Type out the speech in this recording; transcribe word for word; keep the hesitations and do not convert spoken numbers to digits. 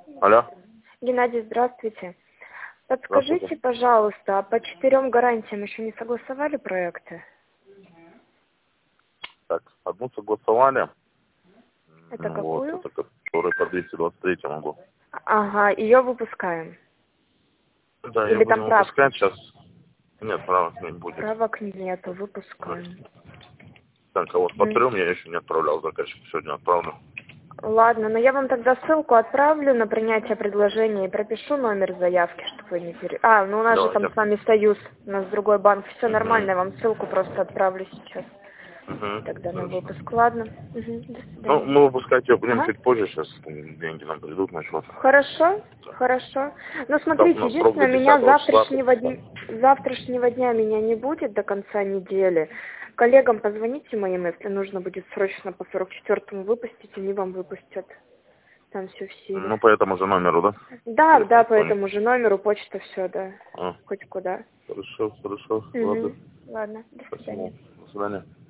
Алло. Геннадий, здравствуйте. Подскажите, Здравствуйте. пожалуйста, а по четырем гарантиям еще не согласовали проекты? Так, одну согласовали. Это Ну, вот, какую? это который по двести двадцать три могу. Ага, ее выпускаем. Да, я Или там будем прав... выпускать сейчас. Нет, права не будет. правок нету, выпускаем. Так, а вот по М. трем я еще не отправлял заказчику. Сегодня отправлю. Ладно, но я вам тогда ссылку отправлю на принятие предложения и пропишу номер заявки, чтобы вы не пере... А, ну у нас же там Давайте. с вами союз, у нас другой банк. Все Угу. нормально, я вам ссылку просто отправлю сейчас. Угу. Тогда на Хорошо. выпуск. Ладно. Мгм, до Ну, свидания. мы выпускать ее будем Ага. чуть позже. Сейчас деньги нам придут на счет. Хорошо, хорошо. Ну, Там у смотрите, нас срок до единственное, меня десятого числа. завтрашнего дня, завтрашнего дня меня не будет до конца недели. Коллегам позвоните моим, если нужно будет срочно по сорок четвёртому выпустить, они вам выпустят. Там все в силе. Ну, по этому же номеру, да? Да, да, Телефон по звонить. этому же номеру, почта, все, да. А, Хоть куда. хорошо, хорошо. Ладно. Угу. Ладно, до Спасибо. свидания. До свидания.